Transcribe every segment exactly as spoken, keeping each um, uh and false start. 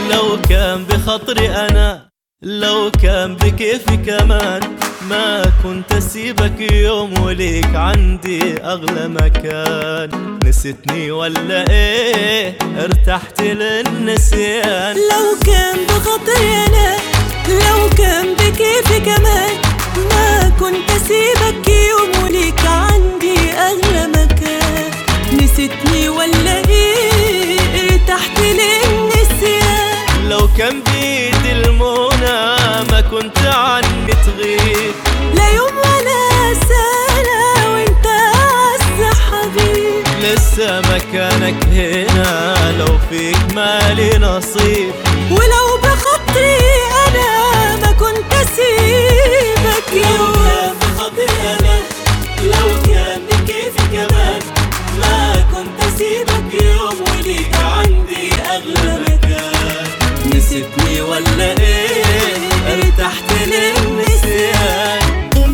لو كان بخطري أنا، لو كان بكيفي كمان، ما كنت أسيبك يوم وليك عندي أغلى مكان. نسيتني ولا إيه؟ ارتحت للنسيان. لو كان بخطري أنا، لو كان بكيفي كمان، ما كنت أسيبك يوم وليك عندي أغلى مكان. نسيتني ولا إيه؟ ارتحت للنسيان. لو كان بيدي المنى ما كنت عني تغيب، لا يوم ولا سنة وانت أعز حبيب. لسه مكانك هنا لو فيك مالي نصيب. ولو بخطري أنا ما كنت أسيبك يوم. لو كان بخطري أنا، لو كان بكيفي كمان، ما كنت أسيبك يوم وليك عندي أغلى مكان. نسيتني ولا إيه؟ ارتحت للنسيان.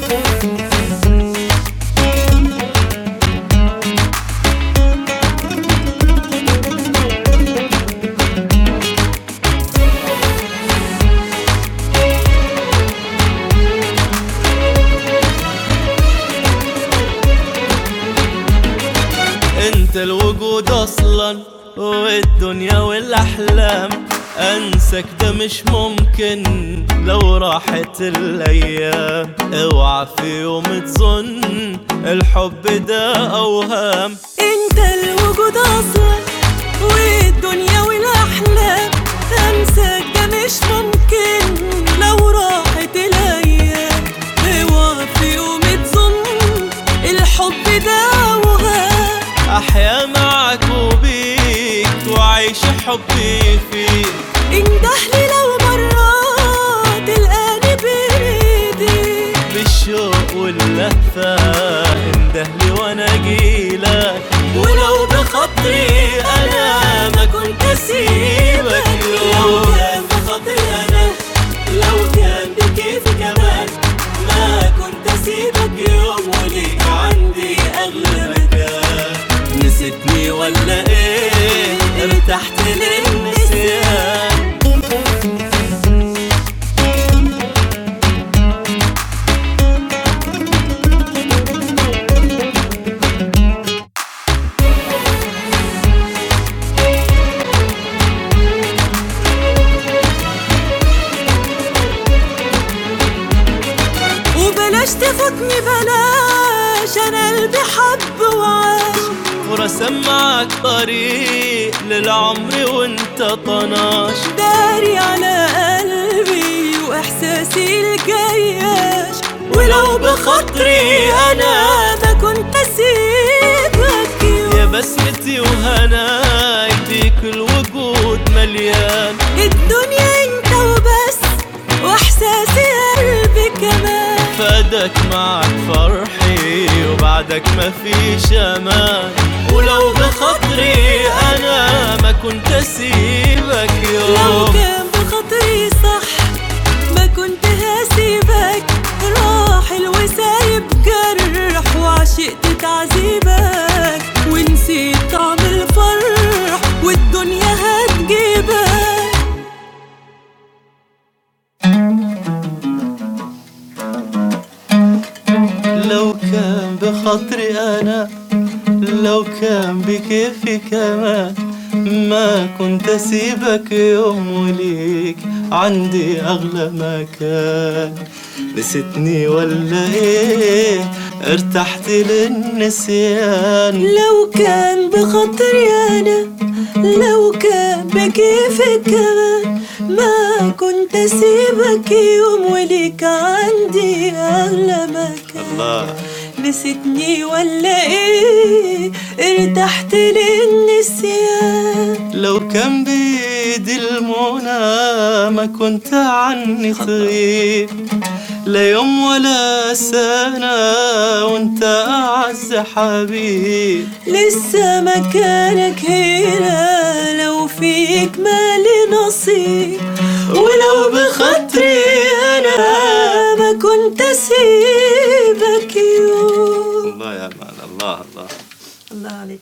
انت الوجود اصلا والدنيا والاحلام، انسك ده مش ممكن لو راحت الايام. اوعى في يوم تظن الحب ده اوهام. انت الوجود اصلا والدنيا والاحلام، انساك ده مش ممكن لو راحت الايام. اوعى في يوم تظن الحب ده اوهام. احيا معك وبيك وعيش حبي فيك. اندهلي لو مرات تلقاني بايديك، بالشوق واللهفة اندهلي وانا اجيلك. ولو بخطري انا ما كنت اسيبك يوم. لو كان بخطري انا، لو كان بكيفي كمان، ما كنت اسيبك يوم وليك عندي اغلى مكان. نسيتني ولا ايه؟ ارتحت للنسيان. وبلاش تفوتني بلاش، انا قلبي حب وعاش. ورسم معك طريق للعمر وانت طناش. داري على قلبي واحساسي الجياش. ولو بخطري انا ما كنت اسيبك يوم. يا بسمتي وهناي بيك الوجود مليان. الدنيا انت وبس واحساسي قلبي كمان. فادك معك فرحي وبعدك ما فيش امان. ولو بخطري انا ما كنت اسيبك يوم. لو كان بخطري صح ما كنت هسيبك. راحل وسايب جرح وعشقت تعذيبك. ونسيت طعم الفرح والدنيا هتجيبك. لو كان بخطري أنا، لو كان بكيفي كمان، ما كنت أسيبك يوم وليك عندي أغلى مكان. نسيتني ولا إيه؟ ارتحت للنسيان. لو كان بخطري أنا، لو كان بكيفي كمان، ما كنت أسيبك يوم وليك عندي أغلى مكان. الله. نسيتني ولا إيه؟ ارتحت للنسيان. لو كان بيدي المنى ما كنت عني تغيب، لا يوم ولا سنة وانت أعز حبيب. لسه مكانك هنا لو فيك مالي نصيب. ولو بخطري أنا ما كنت أسيبك يوم. الله يا مان، الله الله الله عليك.